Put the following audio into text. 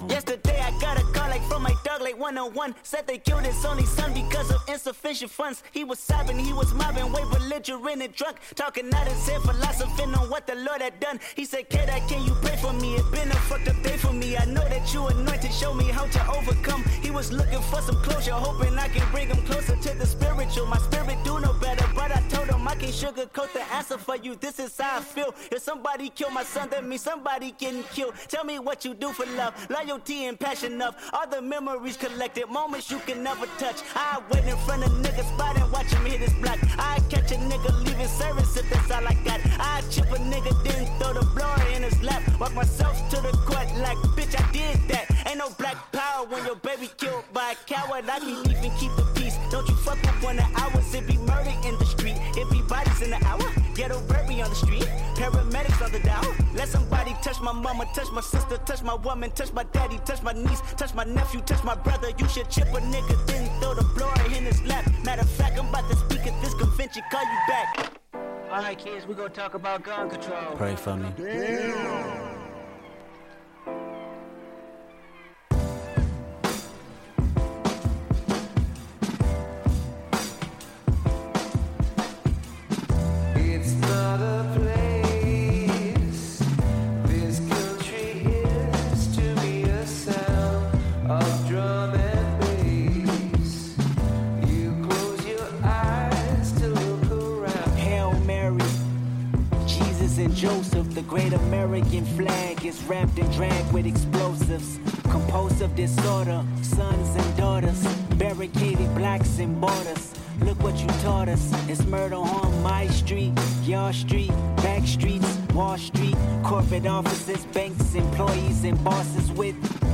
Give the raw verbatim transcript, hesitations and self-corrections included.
Yesterday I got a call like from my dog like one oh one. Said they killed his only son because of insufficient funds. He was sobbing, he was mobbing, way belligerent and drunk, talking out his head, philosophing on what the Lord had done. He said, kid, can you pray for me? It been a fucked up day for me. I know that you anointed, show me how to overcome. He was looking for some closure, hoping I can bring him closer to the spiritual. My spirit do no better, but I told him I can't sugarcoat the answer for you. This is how I feel. If somebody kill my son, that means somebody getting killed. Tell me what you do for love, loyalty and passion of all the memories collected, moments you can never touch. I wait in front of niggas spot and watch him hit his block. I catch a nigga leaving service if that's all I got. I chip a nigga, then throw the blower in his lap. Walk myself to the court like, bitch, I did that. Ain't no black power when your baby killed by a coward. I can even keep the peace. Don't you fuck with one of ours. It be murder in the street. It be bodies in the hour. Ghetto baby on the street. Paramedics on the down. Let somebody touch my mama, touch my sister, touch my woman, touch my daddy, touch my niece, touch my nephew, touch my brother. You should chip a nigga, then throw the blower in his lap. Matter of fact, I'm about to speak at this convention. Call you back. Alright kids, we gonna talk about gun control. Pray for me. Damn. It's not a place. This country is to me a sound of drum and bass. You close your eyes to look around. Hail Mary, Jesus and Joseph. The great American flag is wrapped and dragged with explosives. Compulsive disorder, sons and daughters, barricaded blacks and borders. Look what you taught us. It's murder on my street, your street, back streets, Wall Street, corporate offices, banks, employees, and bosses with